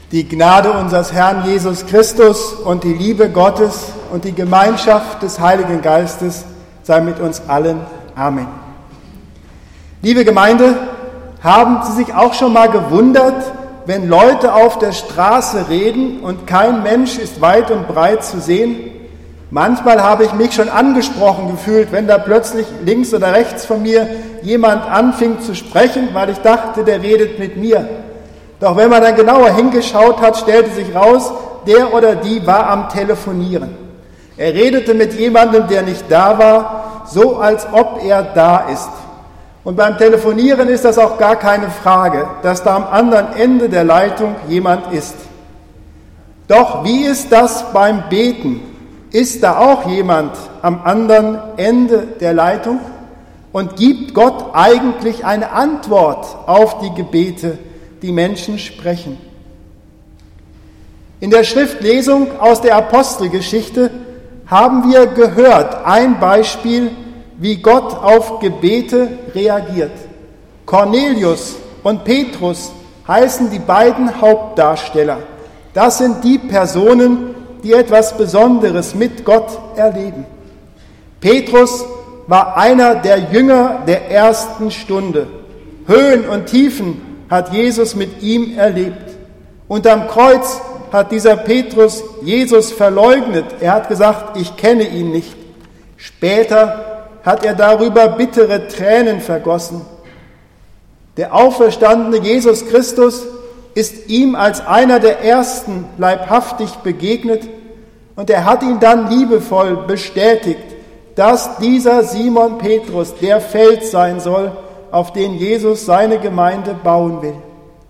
Die Gnade unseres Herrn Jesus Christus und die Liebe Gottes und die Gemeinschaft des Heiligen Geistes sei mit uns allen. Amen. Liebe Gemeinde, haben Sie sich auch schon mal gewundert, wenn Leute auf der Straße reden und kein Mensch ist weit und breit zu sehen? Manchmal habe ich mich schon angesprochen gefühlt, wenn da plötzlich links oder rechts von mir jemand anfing zu sprechen, weil ich dachte, der redet mit mir. Doch wenn man dann genauer hingeschaut hat, stellte sich raus, der oder die war am Telefonieren. Er redete mit jemandem, der nicht da war, so als ob er da ist. Und beim Telefonieren ist das auch gar keine Frage, dass da am anderen Ende der Leitung jemand ist. Doch wie ist das beim Beten? Ist da auch jemand am anderen Ende der Leitung? Und gibt Gott eigentlich eine Antwort auf die Gebete, die Menschen sprechen? In der Schriftlesung aus der Apostelgeschichte haben wir gehört, ein Beispiel, wie Gott auf Gebete reagiert. Cornelius und Petrus heißen die beiden Hauptdarsteller. Das sind die Personen, die etwas Besonderes mit Gott erleben. Petrus war einer der Jünger der ersten Stunde. Höhen und Tiefen hat Jesus mit ihm erlebt. Unterm Kreuz hat dieser Petrus Jesus verleugnet. Er hat gesagt, ich kenne ihn nicht. Später hat er darüber bittere Tränen vergossen. Der auferstandene Jesus Christus ist ihm als einer der Ersten leibhaftig begegnet und er hat ihn dann liebevoll bestätigt, dass dieser Simon Petrus der Fels sein soll, auf den Jesus seine Gemeinde bauen will.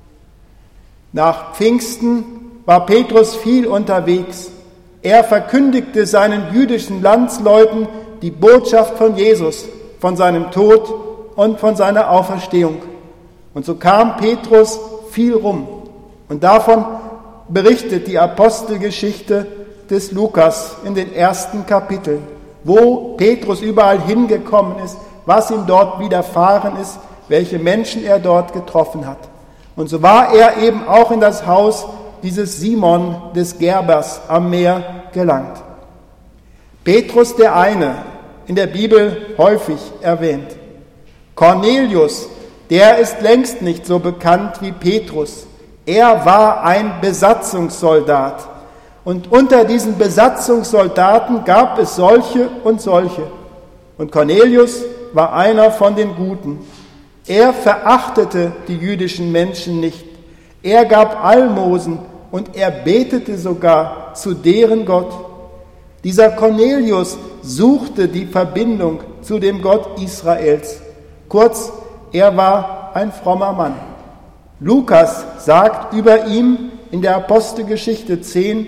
Nach Pfingsten war Petrus viel unterwegs. Er verkündigte seinen jüdischen Landsleuten die Botschaft von Jesus, von seinem Tod und von seiner Auferstehung. Und so kam Petrus viel rum. Und davon berichtet die Apostelgeschichte des Lukas in den ersten Kapiteln, wo Petrus überall hingekommen ist, was ihm dort widerfahren ist, welche Menschen er dort getroffen hat. Und so war er eben auch in das Haus dieses Simon des Gerbers am Meer gelangt. Petrus der eine, in der Bibel häufig erwähnt. Cornelius, der ist längst nicht so bekannt wie Petrus. Er war ein Besatzungssoldat. Und unter diesen Besatzungssoldaten gab es solche und solche. Und Cornelius war einer von den Guten. Er verachtete die jüdischen Menschen nicht. Er gab Almosen und er betete sogar zu deren Gott. Dieser Cornelius suchte die Verbindung zu dem Gott Israels. Kurz, er war ein frommer Mann. Lukas sagt über ihn in der Apostelgeschichte 10,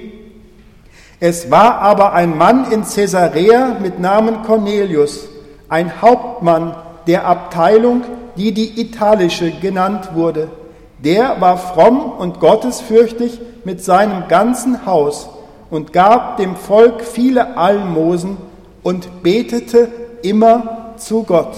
es war aber ein Mann in Caesarea mit Namen Cornelius, ein Hauptmann der Abteilung, die italische genannt wurde. Der war fromm und gottesfürchtig mit seinem ganzen Haus und gab dem Volk viele Almosen und betete immer zu Gott.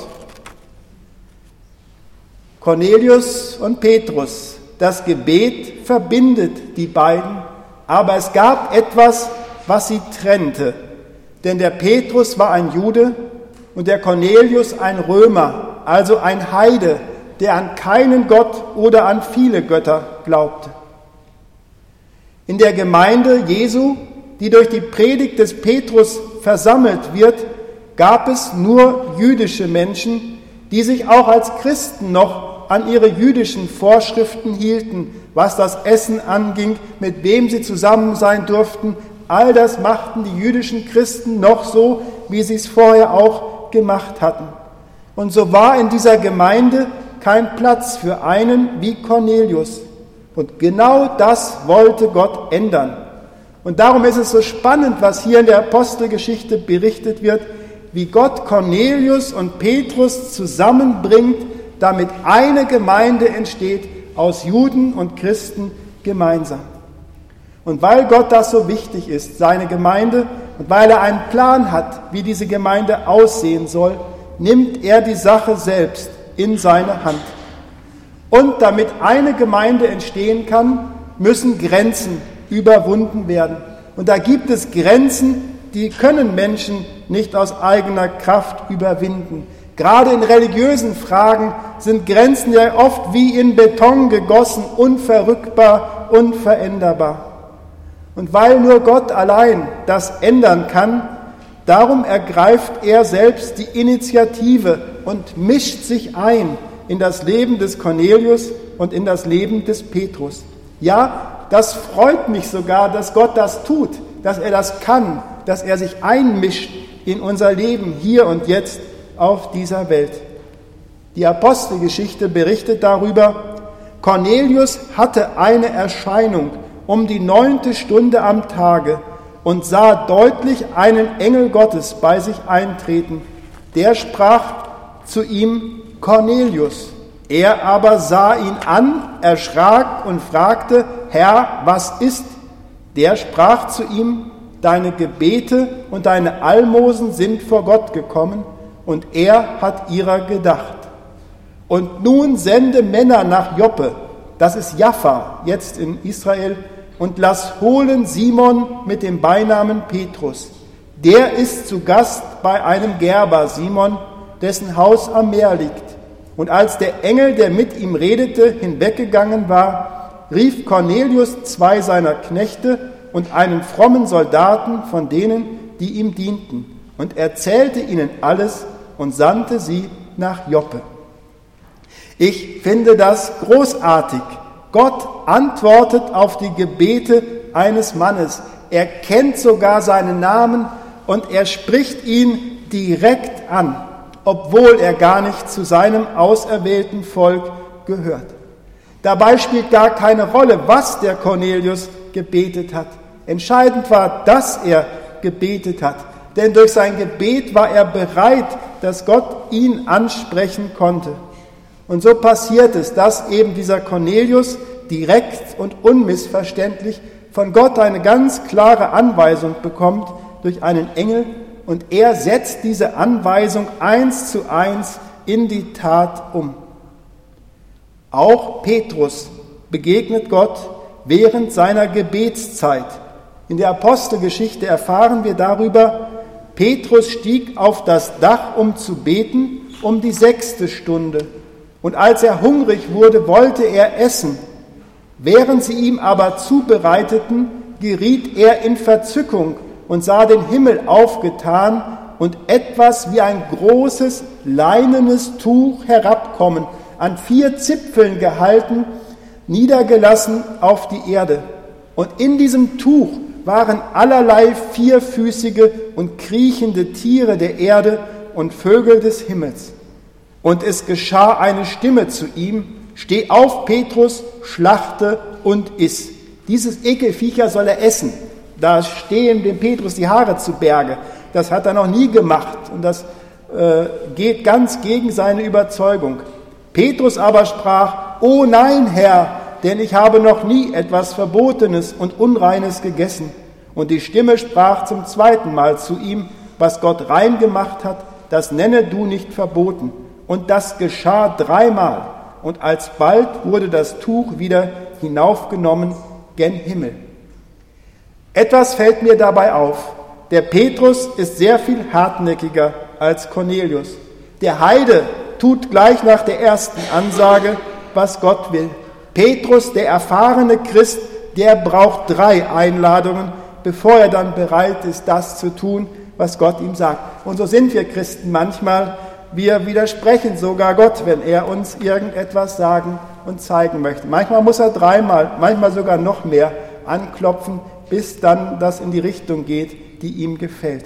Cornelius und Petrus, das Gebet verbindet die beiden, aber es gab etwas, was sie trennte. Denn der Petrus war ein Jude und der Cornelius ein Römer, also ein Heide, der an keinen Gott oder an viele Götter glaubte. In der Gemeinde Jesu, die durch die Predigt des Petrus versammelt wird, gab es nur jüdische Menschen, die sich auch als Christen noch an ihre jüdischen Vorschriften hielten, was das Essen anging, mit wem sie zusammen sein durften. All das machten die jüdischen Christen noch so, wie sie es vorher auch gemacht hatten. Und so war in dieser Gemeinde kein Platz für einen wie Cornelius. Und genau das wollte Gott ändern. Und darum ist es so spannend, was hier in der Apostelgeschichte berichtet wird, wie Gott Cornelius und Petrus zusammenbringt, damit eine Gemeinde entsteht aus Juden und Christen gemeinsam. Und weil Gott das so wichtig ist, seine Gemeinde, und weil er einen Plan hat, wie diese Gemeinde aussehen soll, nimmt er die Sache selbst in seine Hand. Und damit eine Gemeinde entstehen kann, müssen Grenzen überwunden werden. Und da gibt es Grenzen, die können Menschen nicht aus eigener Kraft überwinden. Gerade in religiösen Fragen sind Grenzen ja oft wie in Beton gegossen, unverrückbar, unveränderbar. Und weil nur Gott allein das ändern kann, darum ergreift er selbst die Initiative und mischt sich ein in das Leben des Cornelius und in das Leben des Petrus. Ja, das freut mich sogar, dass Gott das tut, dass er das kann, dass er sich einmischt in unser Leben hier und jetzt auf dieser Welt. Die Apostelgeschichte berichtet darüber, Cornelius hatte eine Erscheinung um die 9. Stunde am Tage und sah deutlich einen Engel Gottes bei sich eintreten. Der sprach zu ihm: Cornelius. Er aber sah ihn an, erschrak und fragte: Herr, was ist? Der sprach zu ihm: Deine Gebete und deine Almosen sind vor Gott gekommen, und er hat ihrer gedacht. Und nun sende Männer nach Joppe, das ist Jaffa, jetzt in Israel, und lass holen Simon mit dem Beinamen Petrus. Der ist zu Gast bei einem Gerber, Simon, dessen Haus am Meer liegt. Und als der Engel, der mit ihm redete, hinweggegangen war, rief Cornelius 2 seiner Knechte und einen frommen Soldaten von denen, die ihm dienten, und erzählte ihnen alles und sandte sie nach Joppe. Ich finde das großartig. Gott antwortet auf die Gebete eines Mannes. Er kennt sogar seinen Namen und er spricht ihn direkt an, obwohl er gar nicht zu seinem auserwählten Volk gehört. Dabei spielt gar keine Rolle, was der Cornelius gebetet hat. Entscheidend war, dass er gebetet hat, denn durch sein Gebet war er bereit, dass Gott ihn ansprechen konnte. Und so passiert es, dass eben dieser Cornelius direkt und unmissverständlich von Gott eine ganz klare Anweisung bekommt durch einen Engel, und er setzt diese Anweisung 1:1 in die Tat um. Auch Petrus begegnet Gott während seiner Gebetszeit. In der Apostelgeschichte erfahren wir darüber, Petrus stieg auf das Dach, um zu beten, um die 6. Stunde. Und als er hungrig wurde, wollte er essen. Während sie ihm aber zubereiteten, geriet er in Verzückung und sah den Himmel aufgetan und etwas wie ein großes leinenes Tuch herabkommen, an 4 Zipfeln gehalten, niedergelassen auf die Erde. Und in diesem Tuch waren allerlei vierfüßige und kriechende Tiere der Erde und Vögel des Himmels. Und es geschah eine Stimme zu ihm: Steh auf, Petrus, schlachte und iss. Dieses Ekelviecher soll er essen. Da stehen dem Petrus die Haare zu Berge. Das hat er noch nie gemacht und das geht ganz gegen seine Überzeugung. Petrus aber sprach: O nein, Herr, denn ich habe noch nie etwas Verbotenes und Unreines gegessen. Und die Stimme sprach zum 2. Mal zu ihm: Was Gott rein gemacht hat, das nenne du nicht verboten. Und das geschah 3-mal. Und alsbald wurde das Tuch wieder hinaufgenommen gen Himmel. Etwas fällt mir dabei auf. Der Petrus ist sehr viel hartnäckiger als Cornelius. Der Heide tut gleich nach der ersten Ansage, was Gott will. Petrus, der erfahrene Christ, der braucht 3 Einladungen, bevor er dann bereit ist, das zu tun, was Gott ihm sagt. Und so sind wir Christen manchmal. Wir widersprechen sogar Gott, wenn er uns irgendetwas sagen und zeigen möchte. Manchmal muss er 3-mal, manchmal sogar noch mehr anklopfen, bis dann das in die Richtung geht, die ihm gefällt.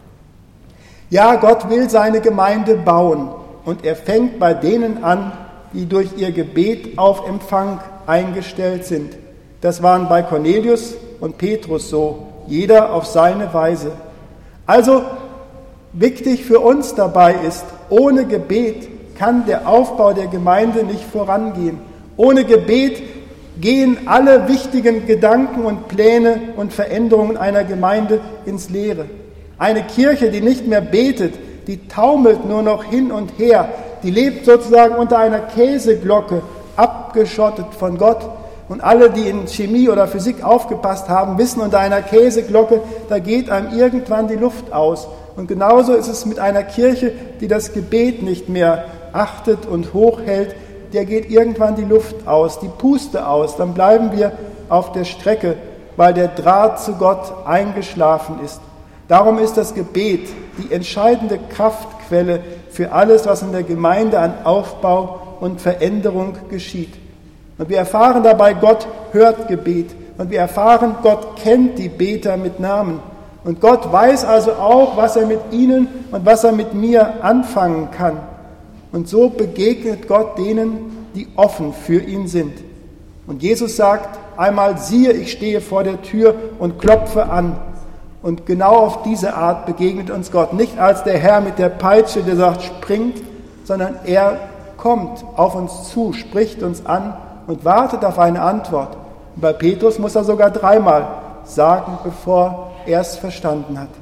Ja, Gott will seine Gemeinde bauen und er fängt bei denen an, die durch ihr Gebet auf Empfang eingestellt sind. Das waren bei Cornelius und Petrus so, jeder auf seine Weise. Also wichtig für uns dabei ist, ohne Gebet kann der Aufbau der Gemeinde nicht vorangehen. Ohne Gebet gehen alle wichtigen Gedanken und Pläne und Veränderungen einer Gemeinde ins Leere. Eine Kirche, die nicht mehr betet, die taumelt nur noch hin und her, die lebt sozusagen unter einer Käseglocke, abgeschottet von Gott. Und alle, die in Chemie oder Physik aufgepasst haben, wissen, unter einer Käseglocke, da geht einem irgendwann die Luft aus. Und genauso ist es mit einer Kirche, die das Gebet nicht mehr achtet und hochhält. Der geht irgendwann die Luft aus, die Puste aus. Dann bleiben wir auf der Strecke, weil der Draht zu Gott eingeschlafen ist. Darum ist das Gebet die entscheidende Kraftquelle für alles, was in der Gemeinde an Aufbau und Veränderung geschieht. Und wir erfahren dabei, Gott hört Gebet. Und wir erfahren, Gott kennt die Beter mit Namen. Und Gott weiß also auch, was er mit ihnen und was er mit mir anfangen kann. Und so begegnet Gott denen, die offen für ihn sind. Und Jesus sagt einmal, siehe, ich stehe vor der Tür und klopfe an. Und genau auf diese Art begegnet uns Gott. Nicht als der Herr mit der Peitsche, der sagt, springt, sondern er kommt auf uns zu, spricht uns an und wartet auf eine Antwort. Und bei Petrus muss er sogar 3-mal sagen, bevor er es verstanden hat.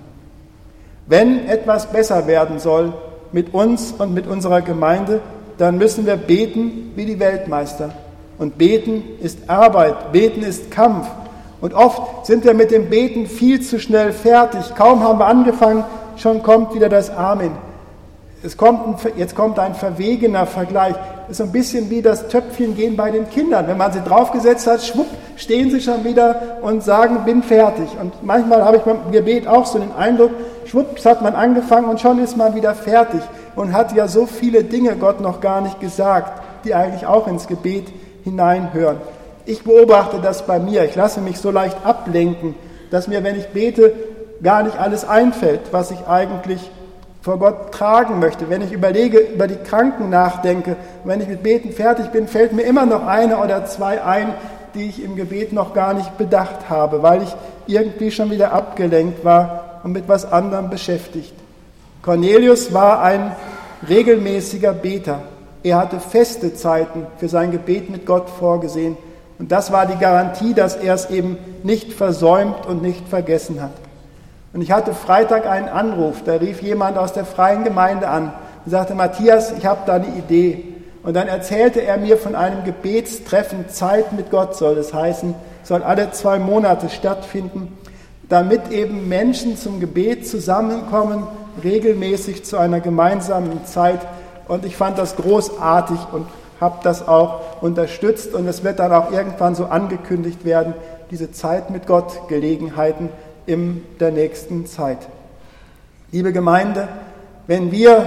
Wenn etwas besser werden soll mit uns und mit unserer Gemeinde, dann müssen wir beten wie die Weltmeister. Und beten ist Arbeit, beten ist Kampf. Und oft sind wir mit dem Beten viel zu schnell fertig. Kaum haben wir angefangen, schon kommt wieder das Amen. Jetzt kommt ein verwegener Vergleich. Das ist so ein bisschen wie das Töpfchen gehen bei den Kindern. Wenn man sie draufgesetzt hat, schwupp, stehen sie schon wieder und sagen, bin fertig. Und manchmal habe ich beim Gebet auch so den Eindruck, schwupps hat man angefangen und schon ist man wieder fertig. Und hat ja so viele Dinge Gott noch gar nicht gesagt, die eigentlich auch ins Gebet hineinhören. Ich beobachte das bei mir. Ich lasse mich so leicht ablenken, dass mir, wenn ich bete, gar nicht alles einfällt, was ich eigentlich vor Gott tragen möchte. Wenn ich überlege, über die Kranken nachdenke, wenn ich mit Beten fertig bin, fällt mir immer noch 1 oder 2 ein, die ich im Gebet noch gar nicht bedacht habe, weil ich irgendwie schon wieder abgelenkt war und mit was anderem beschäftigt. Cornelius war ein regelmäßiger Beter. Er hatte feste Zeiten für sein Gebet mit Gott vorgesehen. Und das war die Garantie, dass er es eben nicht versäumt und nicht vergessen hat. Und ich hatte Freitag einen Anruf, da rief jemand aus der Freien Gemeinde an und sagte, Matthias, ich habe da eine Idee. Und dann erzählte er mir von einem Gebetstreffen, Zeit mit Gott soll es heißen, soll alle 2 Monate stattfinden, damit eben Menschen zum Gebet zusammenkommen, regelmäßig zu einer gemeinsamen Zeit. Und ich fand das großartig und habe das auch unterstützt. Und es wird dann auch irgendwann so angekündigt werden, diese Zeit mit Gott, Gelegenheiten in der nächsten Zeit. Liebe Gemeinde, wenn wir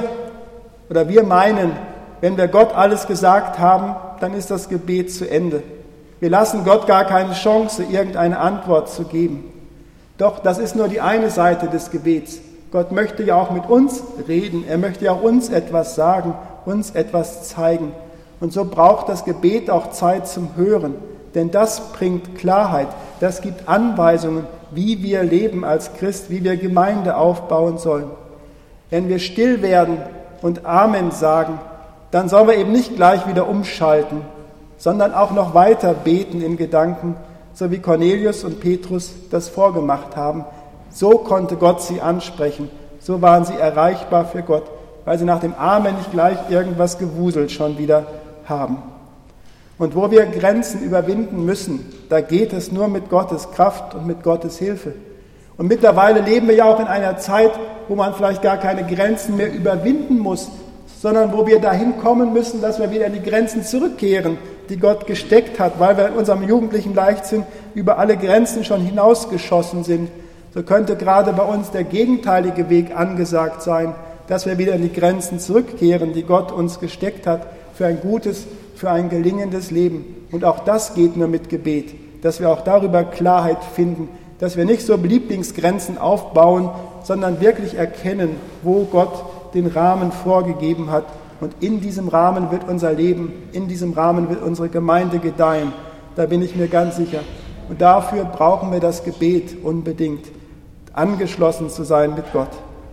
meinen, wenn wir Gott alles gesagt haben, dann ist das Gebet zu Ende. Wir lassen Gott gar keine Chance, irgendeine Antwort zu geben. Doch das ist nur die eine Seite des Gebets. Gott möchte ja auch mit uns reden. Er möchte ja auch uns etwas sagen, uns etwas zeigen. Und so braucht das Gebet auch Zeit zum Hören. Denn das bringt Klarheit. Das gibt Anweisungen, wie wir leben als Christ, wie wir Gemeinde aufbauen sollen. Wenn wir still werden und Amen sagen, dann sollen wir eben nicht gleich wieder umschalten, sondern auch noch weiter beten in Gedanken, so wie Cornelius und Petrus das vorgemacht haben. So konnte Gott sie ansprechen, so waren sie erreichbar für Gott, weil sie nach dem Amen nicht gleich irgendwas gewuselt schon wieder haben. Und wo wir Grenzen überwinden müssen, da geht es nur mit Gottes Kraft und mit Gottes Hilfe. Und mittlerweile leben wir ja auch in einer Zeit, wo man vielleicht gar keine Grenzen mehr überwinden muss, sondern wo wir dahin kommen müssen, dass wir wieder in die Grenzen zurückkehren, die Gott gesteckt hat, weil wir in unserem jugendlichen Leichtsinn über alle Grenzen schon hinausgeschossen sind. So könnte gerade bei uns der gegenteilige Weg angesagt sein, dass wir wieder in die Grenzen zurückkehren, die Gott uns gesteckt hat, für ein gutes, für ein gelingendes Leben. Und auch das geht nur mit Gebet, dass wir auch darüber Klarheit finden, dass wir nicht so Lieblingsgrenzen aufbauen, sondern wirklich erkennen, wo Gott den Rahmen vorgegeben hat. Und in diesem Rahmen wird unser Leben, in diesem Rahmen wird unsere Gemeinde gedeihen. Da bin ich mir ganz sicher. Und dafür brauchen wir das Gebet unbedingt, angeschlossen zu sein mit Gott.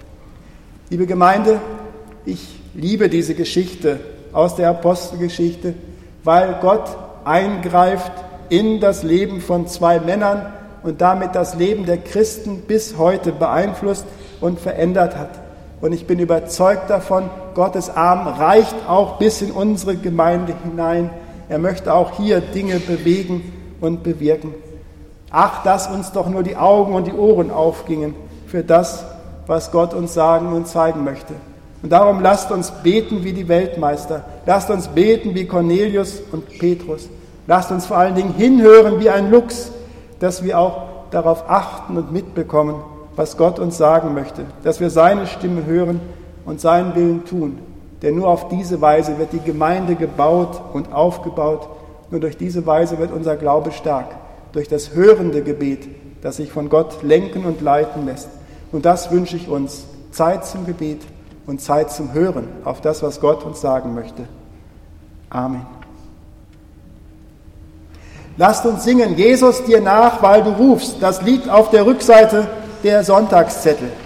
Liebe Gemeinde, ich liebe diese Geschichte aus der Apostelgeschichte, weil Gott eingreift in das Leben von 2 Männern und damit das Leben der Christen bis heute beeinflusst und verändert hat. Und ich bin überzeugt davon, Gottes Arm reicht auch bis in unsere Gemeinde hinein. Er möchte auch hier Dinge bewegen und bewirken. Ach, dass uns doch nur die Augen und die Ohren aufgingen für das, was Gott uns sagen und zeigen möchte. Und darum lasst uns beten wie die Weltmeister. Lasst uns beten wie Cornelius und Petrus. Lasst uns vor allen Dingen hinhören wie ein Luchs, dass wir auch darauf achten und mitbekommen, was Gott uns sagen möchte. Dass wir seine Stimme hören und seinen Willen tun. Denn nur auf diese Weise wird die Gemeinde gebaut und aufgebaut. Nur durch diese Weise wird unser Glaube stark. Durch das hörende Gebet, das sich von Gott lenken und leiten lässt. Und das wünsche ich uns. Zeit zum Gebet und Zeit zum Hören auf das, was Gott uns sagen möchte. Amen. Lasst uns singen, Jesus dir nach, weil du rufst. Das liegt auf der Rückseite der Sonntagszettel.